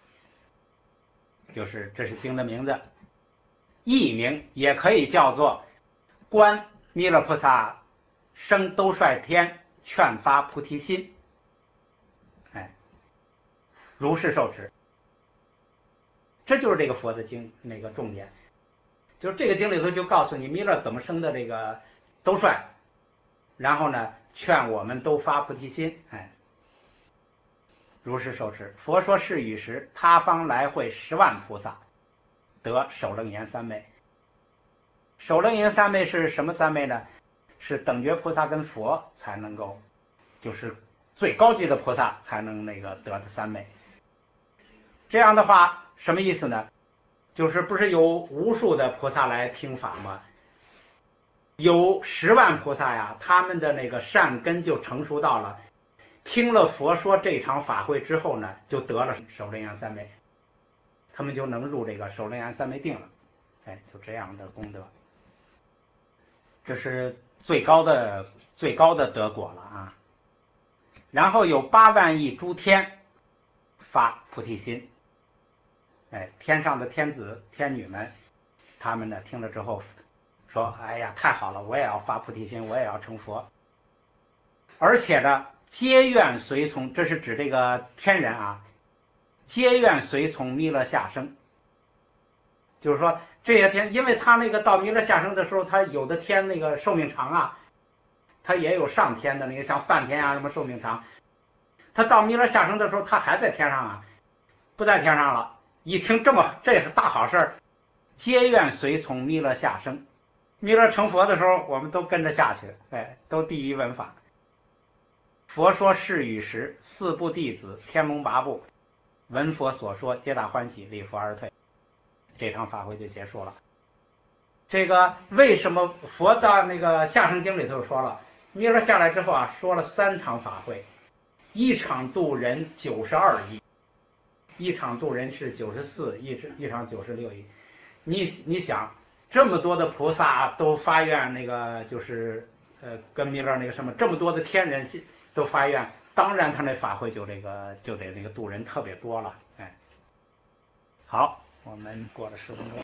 就是这是经的名字。译名也可以叫做观弥勒菩萨生兜率天，劝发菩提心。哎，如是受持。这就是这个佛的经那个重点，就是这个经里头就告诉你弥勒怎么生的这个兜率，然后呢劝我们都发菩提心。哎，如是受持。佛说是语时，他方来会十万菩萨，得首楞严三昧。首楞严三昧是什么三昧呢？是等觉菩萨跟佛才能够，就是最高级的菩萨才能那个得的三昧。这样的话什么意思呢？就是不是有无数的菩萨来听法吗？有十万菩萨呀，他们的那个善根就成熟到了，听了佛说这场法会之后呢，就得了首楞严三昧，他们就能入这个首楞严三昧定了。哎，就这样的功德，这是最高的最高的得果了啊。然后有八万亿诸天发菩提心。哎，天上的天子天女们，他们呢听了之后说：“哎呀，太好了，我也要发菩提心，我也要成佛。”而且呢，皆愿随从，这是指这个天人啊，皆愿随从弥勒下生。就是说这些天，因为他那个到弥勒下生的时候，他有的天那个寿命长啊，他也有上天的那个像梵天啊什么寿命长，他到弥勒下生的时候，他还在天上啊。 不在天上了。一听这么，这也是大好事儿，皆愿随从弥勒下生。弥勒成佛的时候，我们都跟着下去，哎，都第一闻法。佛说是与时，四部弟子天龙八部闻佛所说，皆大欢喜，礼佛而退。这场法会就结束了。这个为什么佛的那个下生经里头说了，弥勒下来之后啊，说了三场法会，一场度人九十二亿，一场度人是九十四亿，一场九十六亿。你你想，这么多的菩萨都发愿，那个就是呃跟弥勒那个什么，这么多的天人都发愿，当然他那法会就这个就得那个度人特别多了。哎，好，我们过了十分钟。